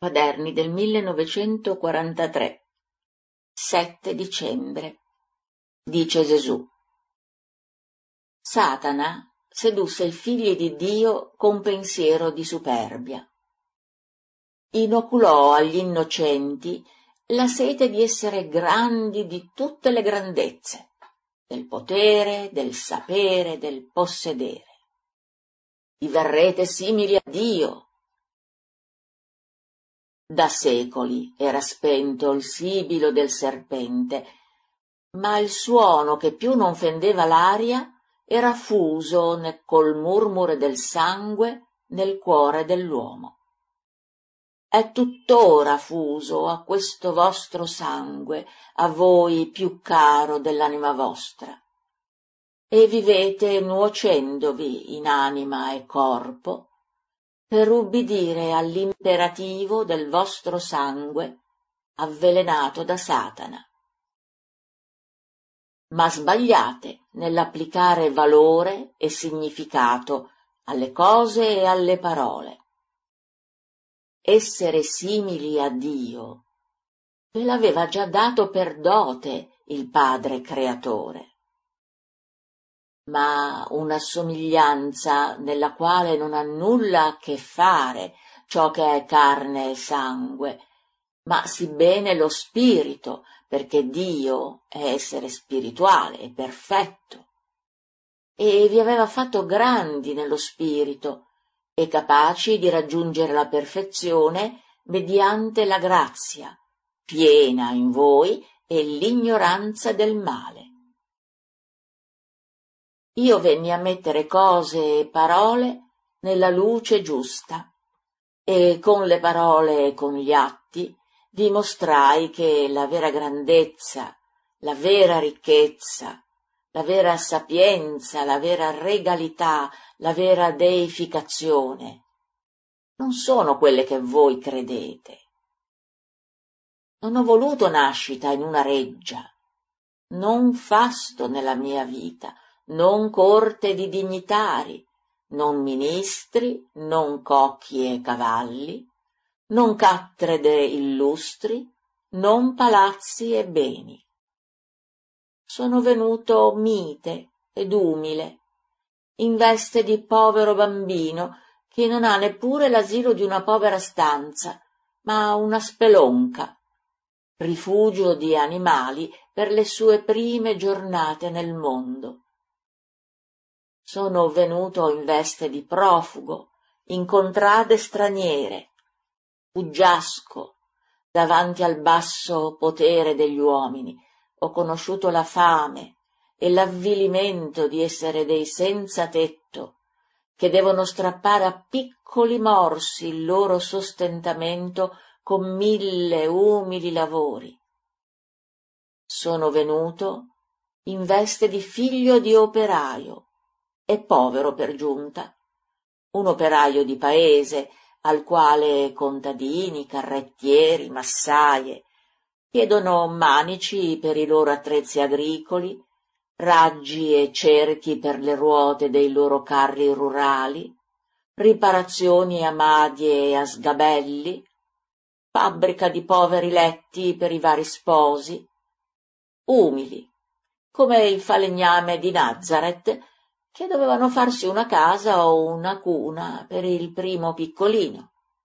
Quaderni del 1943, 7 dicembre. Dice Gesù. Satana sedusse i figli di Dio con pensiero di superbia. Inoculò agli innocenti la sete di essere grandi di tutte le grandezze, del potere, del sapere, del possedere. Diverrete simili a Dio. Da secoli era spento il sibilo del serpente, ma il suono che più non fendeva l'aria era fuso col murmure del sangue nel cuore dell'uomo. È tuttora fuso a questo vostro sangue, a voi più caro dell'anima vostra, e vivete nuocendovi in anima e corpo per ubbidire all'imperativo del vostro sangue avvelenato da Satana. Ma sbagliate nell'applicare valore e significato alle cose e alle parole. Essere simili a Dio ve l'aveva già dato per dote il Padre Creatore. Ma una somiglianza nella quale non ha nulla a che fare ciò che è carne e sangue, ma sì bene lo spirito, perché Dio è essere spirituale e perfetto, e vi aveva fatto grandi nello spirito e capaci di raggiungere la perfezione mediante la grazia, piena in voi e l'ignoranza del male. Io venni a mettere cose e parole nella luce giusta, e con le parole e con gli atti dimostrai che la vera grandezza, la vera ricchezza, la vera sapienza, la vera regalità, la vera deificazione non sono quelle che voi credete. Non ho voluto nascita in una reggia, non fasto nella mia vita, non corte di dignitari, non ministri, non cocchi e cavalli, non cattedre illustri, non palazzi e beni. Sono venuto mite ed umile, in veste di povero bambino che non ha neppure l'asilo di una povera stanza, ma una spelonca, rifugio di animali per le sue prime giornate nel mondo. Sono venuto in veste di profugo, in contrade straniere, fuggiasco, davanti al basso potere degli uomini. Ho conosciuto la fame e l'avvilimento di essere dei senza tetto, che devono strappare a piccoli morsi il loro sostentamento con 1000 umili lavori. Sono venuto in veste di figlio di operaio, e povero per giunta, un operaio di paese al quale contadini, carrettieri, massaie chiedono manici per i loro attrezzi agricoli, raggi e cerchi per le ruote dei loro carri rurali, riparazioni a madie e a sgabelli, fabbrica di poveri letti per i vari sposi, umili, come il falegname di Nazareth, che dovevano farsi una casa o una cuna per il primo piccolino.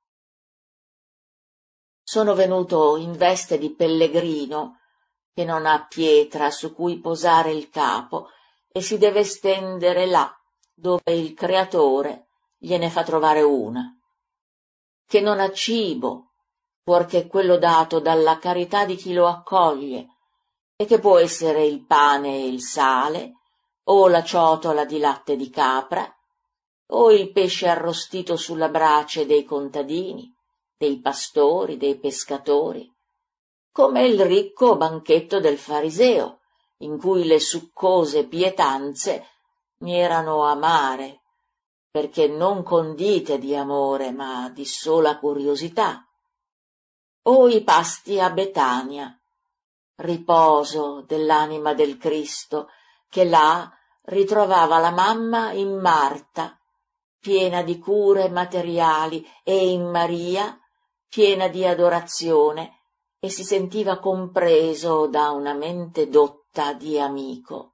Sono venuto in veste di pellegrino, che non ha pietra su cui posare il capo e si deve stendere là, dove il Creatore gliene fa trovare una, che non ha cibo, fuorché quello dato dalla carità di chi lo accoglie, e che può essere il pane e il sale, o la ciotola di latte di capra, o il pesce arrostito sulla brace dei contadini, dei pastori, dei pescatori, come il ricco banchetto del fariseo, in cui le succose pietanze mi erano amare, perché non condite di amore, ma di sola curiosità, o i pasti a Betania, riposo dell'anima del Cristo, che là ritrovava la mamma in Marta, piena di cure materiali, e in Maria, piena di adorazione, e si sentiva compreso da una mente dotta di amico.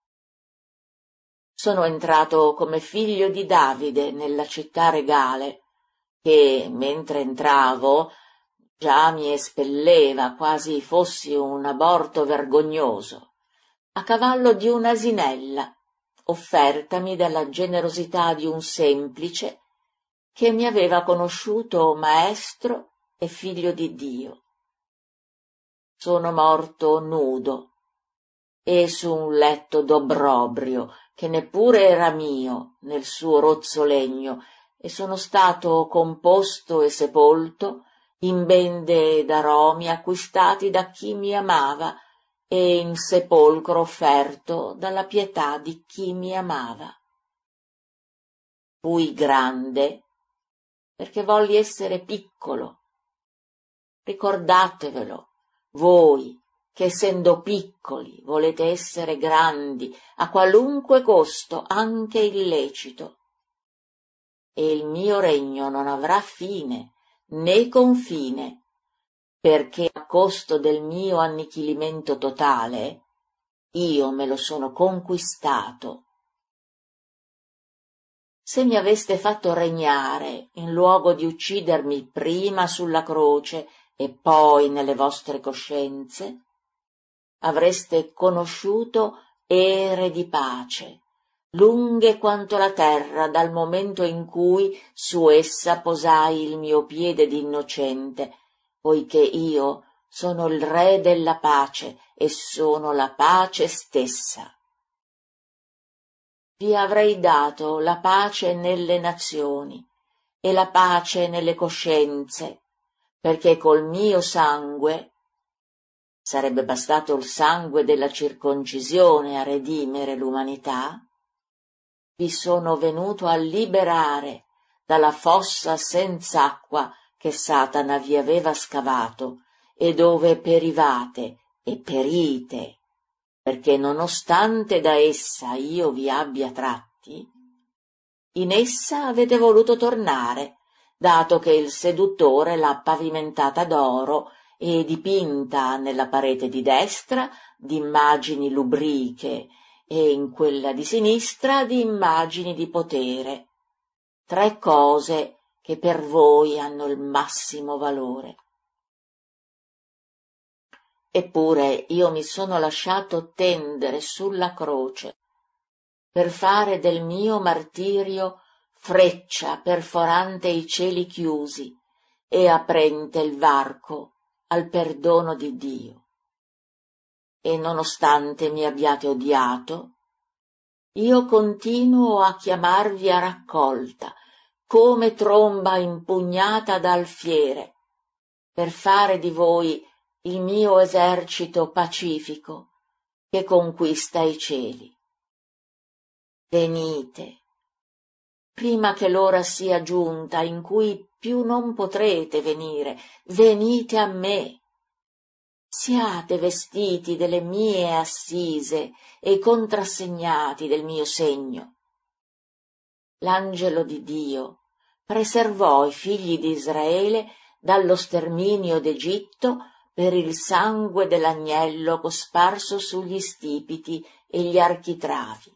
Sono entrato come figlio di Davide nella città regale, che, mentre entravo, già mi espelleva quasi fossi un aborto vergognoso, a cavallo di un'asinella, offertami dalla generosità di un semplice che mi aveva conosciuto maestro e figlio di Dio. Sono morto nudo e su un letto d'obbrobrio che neppure era mio nel suo rozzo legno, e sono stato composto e sepolto in bende ed aromi acquistati da chi mi amava e in sepolcro offerto dalla pietà di chi mi amava. Fui grande perché volli essere piccolo. Ricordatevelo, voi che essendo piccoli volete essere grandi a qualunque costo, anche illecito. E il mio regno non avrà fine né confine, perché a costo del mio annichilimento totale io me lo sono conquistato. Se mi aveste fatto regnare in luogo di uccidermi prima sulla croce e poi nelle vostre coscienze, avreste conosciuto ere di pace, lunghe quanto la terra dal momento in cui su essa posai il mio piede d'innocente, poiché io sono il Re della pace e sono la pace stessa. Vi avrei dato la pace nelle nazioni e la pace nelle coscienze, perché col mio sangue sarebbe bastato il sangue della circoncisione a redimere l'umanità, vi sono venuto a liberare dalla fossa senz'acqua che Satana vi aveva scavato e dove perivate e perite, perché nonostante da essa io vi abbia tratti, in essa avete voluto tornare, dato che il seduttore l'ha pavimentata d'oro e dipinta nella parete di destra di immagini lubriche e in quella di sinistra di immagini di potere, 3 cose che per voi hanno il massimo valore. Eppure io mi sono lasciato tendere sulla croce per fare del mio martirio freccia perforante i cieli chiusi e aprente il varco al perdono di Dio. E nonostante mi abbiate odiato, io continuo a chiamarvi a raccolta, come tromba impugnata da alfiere, per fare di voi il mio esercito pacifico che conquista i cieli. Venite, prima che l'ora sia giunta in cui più non potrete venire, venite a me. Siate vestiti delle mie assise e contrassegnati del mio segno. L'angelo di Dio preservò i figli di Israele dallo sterminio d'Egitto per il sangue dell'agnello cosparso sugli stipiti e gli architravi.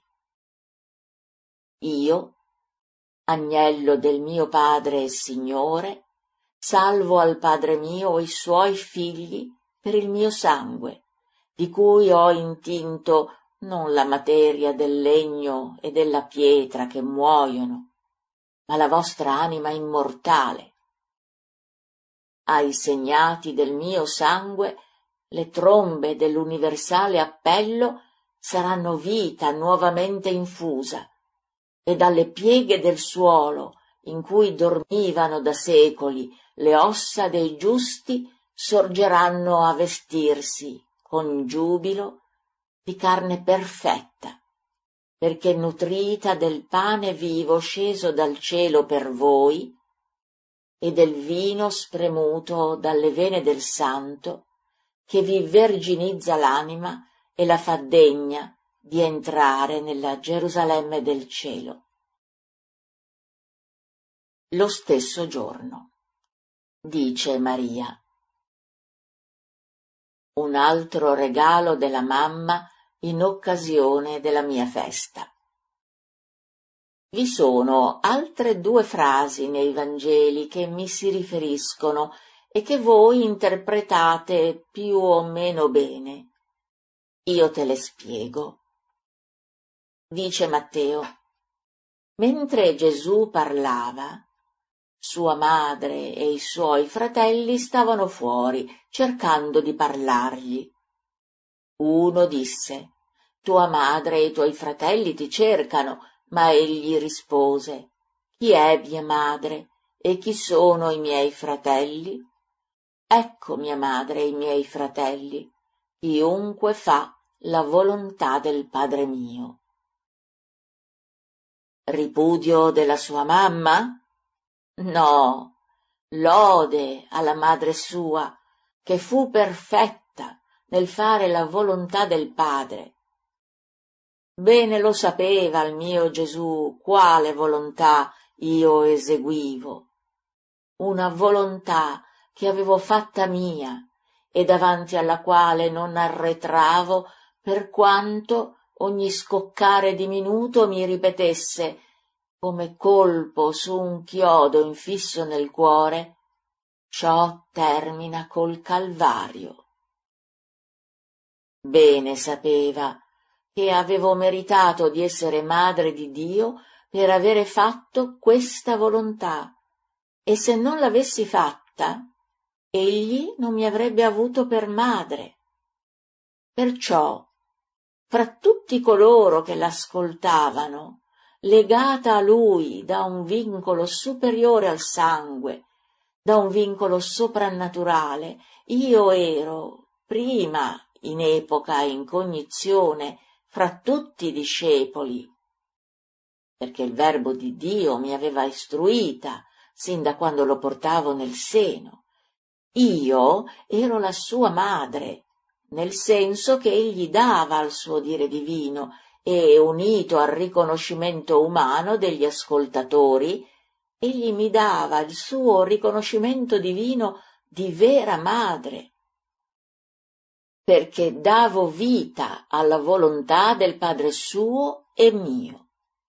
Io, agnello del mio Padre e Signore, salvo al Padre mio i suoi figli per il mio sangue, di cui ho intinto non la materia del legno e della pietra che muoiono, ma la vostra anima immortale. Ai segnati del mio sangue le trombe dell'universale appello saranno vita nuovamente infusa, e dalle pieghe del suolo in cui dormivano da secoli le ossa dei giusti sorgeranno a vestirsi con giubilo di carne perfetta, perché nutrita del pane vivo sceso dal cielo per voi e del vino spremuto dalle vene del Santo, che vi verginizza l'anima e la fa degna di entrare nella Gerusalemme del cielo. Lo stesso giorno. dice Maria. Un altro regalo della mamma in occasione della mia festa. Vi sono altre 2 frasi nei Vangeli che mi si riferiscono e che voi interpretate più o meno bene. Io te le spiego. Dice Matteo: mentre Gesù parlava, sua madre e i suoi fratelli stavano fuori cercando di parlargli. Uno disse: tua madre e i tuoi fratelli ti cercano. Ma egli rispose: chi è mia madre e chi sono i miei fratelli? Ecco mia madre e i miei fratelli, chiunque fa la volontà del Padre mio. Ripudio della sua mamma? No, lode alla madre sua, che fu perfetta nel fare la volontà del Padre. Bene lo sapeva il mio Gesù quale volontà io eseguivo, una volontà che avevo fatta mia e davanti alla quale non arretravo, per quanto ogni scoccare di minuto mi ripetesse, come colpo su un chiodo infisso nel cuore: ciò termina col Calvario. Bene sapeva che avevo meritato di essere madre di Dio per avere fatto questa volontà, e se non l'avessi fatta, egli non mi avrebbe avuto per madre. Perciò, fra tutti coloro che l'ascoltavano, legata a lui da un vincolo superiore al sangue, da un vincolo soprannaturale, io ero, prima, in epoca e in cognizione, fra tutti i discepoli, perché il Verbo di Dio mi aveva istruita sin da quando lo portavo nel seno. Io ero la sua madre, nel senso che egli dava al suo dire divino e, unito al riconoscimento umano degli ascoltatori, egli mi dava il suo riconoscimento divino di vera madre, perché davo vita alla volontà del Padre suo e mio.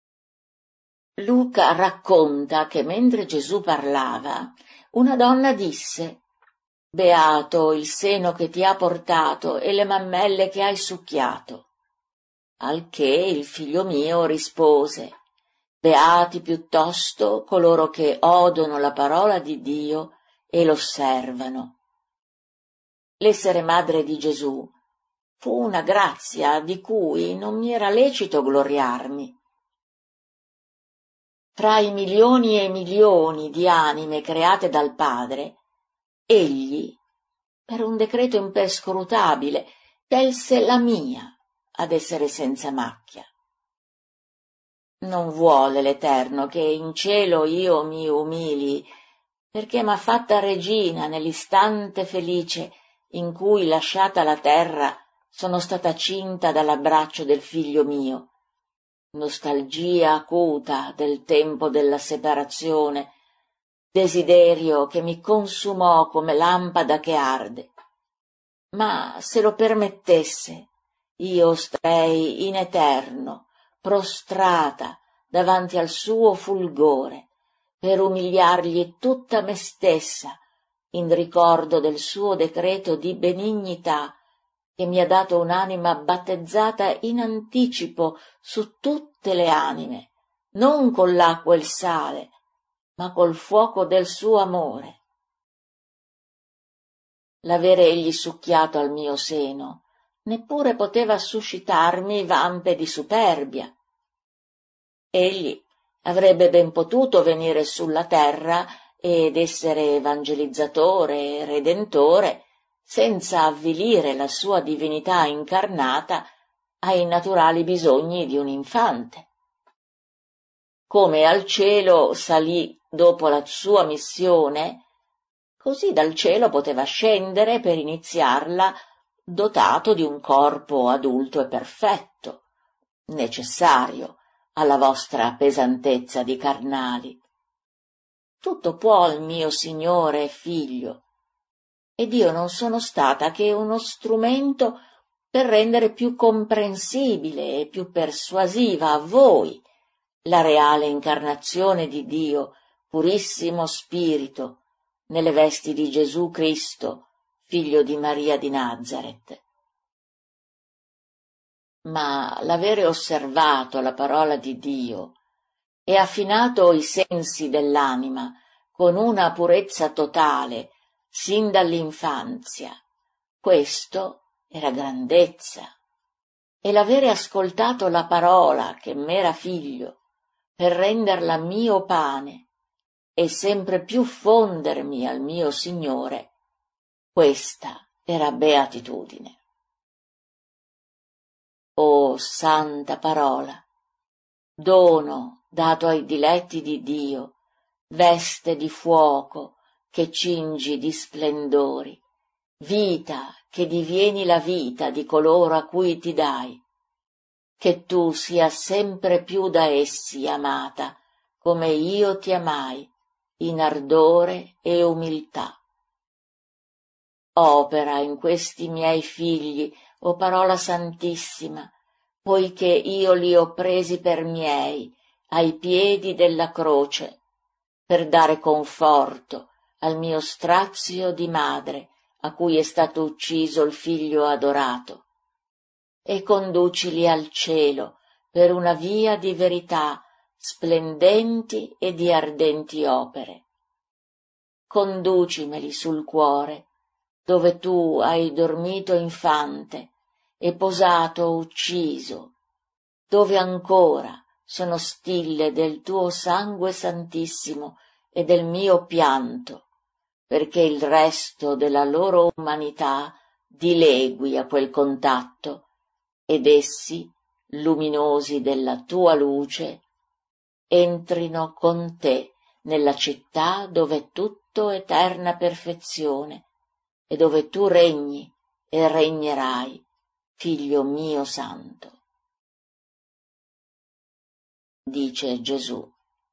Luca racconta che mentre Gesù parlava, una donna disse: beato il seno che ti ha portato e le mammelle che hai succhiato. Al che il figlio mio rispose: beati piuttosto coloro che odono la parola di Dio e l'osservano. L'essere madre di Gesù fu una grazia di cui non mi era lecito gloriarmi. Tra i milioni e milioni di anime create dal Padre, egli, per un decreto imperscrutabile, scelse la mia ad essere senza macchia. Non vuole l'Eterno che in cielo io mi umili, perché m'ha fatta regina nell'istante felice in cui, lasciata la terra, sono stata cinta dall'abbraccio del figlio mio. Nostalgia acuta del tempo della separazione, desiderio che mi consumò come lampada che arde. Ma se lo permettesse, io starei in eterno, prostrata davanti al suo fulgore, per umiliargli tutta me stessa, in ricordo del suo decreto di benignità, che mi ha dato un'anima battezzata in anticipo su tutte le anime, non con l'acqua e il sale, ma col fuoco del suo amore. L'avere egli succhiato al mio seno neppure poteva suscitarmi vampe di superbia. Egli avrebbe ben potuto venire sulla terra ed essere evangelizzatore e redentore senza avvilire la sua divinità incarnata ai naturali bisogni di un infante. Come al cielo salì dopo la sua missione, così dal cielo poteva scendere per iniziarla dotato di un corpo adulto e perfetto, necessario alla vostra pesantezza di carnali. tutto può il mio Signore e Figlio, ed io non sono stata che uno strumento per rendere più comprensibile e più persuasiva a voi la reale incarnazione di Dio, purissimo Spirito, nelle vesti di Gesù Cristo, figlio di Maria di Nazaret. Ma l'avere osservato la parola di Dio e affinato i sensi dell'anima con una purezza totale sin dall'infanzia, questo era grandezza. E l'avere ascoltato la parola che m'era figlio per renderla mio pane e sempre più fondermi al mio Signore, questa era beatitudine. O santa parola, dono dato ai diletti di Dio, veste di fuoco che cingi di splendori, vita che divieni la vita di coloro a cui ti dai, che tu sia sempre più da essi amata, come io ti amai, in ardore e umiltà. Opera in questi miei figli, o parola santissima, poiché io li ho presi per miei, ai piedi della croce, per dare conforto al mio strazio di madre, a cui è stato ucciso il figlio adorato, e conducili al cielo per una via di verità, splendenti e di ardenti opere. Conducimeli sul cuore, dove tu hai dormito infante e posato ucciso, dove ancora sono stille del tuo sangue santissimo e del mio pianto, perché il resto della loro umanità dilegui a quel contatto, ed essi, luminosi della tua luce, entrino con te nella città dove è tutto eterna perfezione e dove tu regni e regnerai, figlio mio santo. Dice Gesù: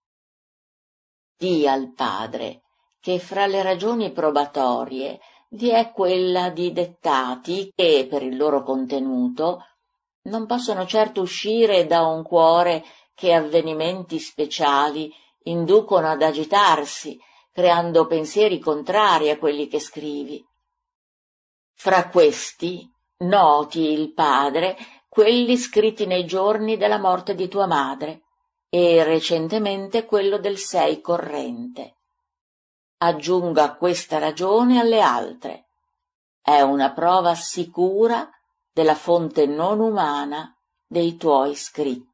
di al Padre che fra le ragioni probatorie vi è quella di dettati che, per il loro contenuto, non possono certo uscire da un cuore che avvenimenti speciali inducono ad agitarsi, creando pensieri contrari a quelli che scrivi. Fra questi noti il Padre quelli scritti nei giorni della morte di tua madre e recentemente quello del 6 corrente. Aggiunga questa ragione alle altre. È una prova sicura della fonte non umana dei tuoi scritti.